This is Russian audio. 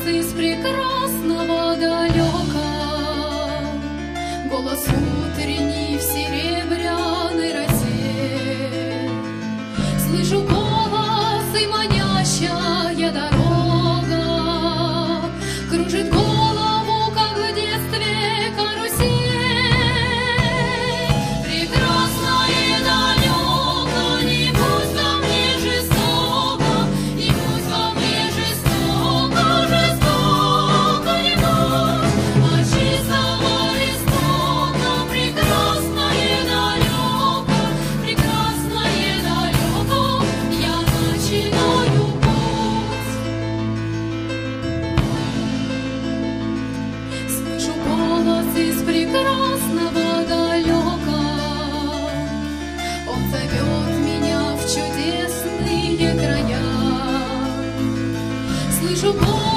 из прекрасного далека, голос утренний в серебряной росе. Слышу голос и манящая дорога кружит голову, как в детстве карусель. Прекрасно и далеко, не пусть ко мне жестоко, не пусть ко мне жестоко, жестоко не пусть, от чистого истока. Прекрасно и далеко, прекрасно и далеко, я начинаю путь. Слышу голос из прекрасного далека, он зовет меня в чудесные края. Слышу голос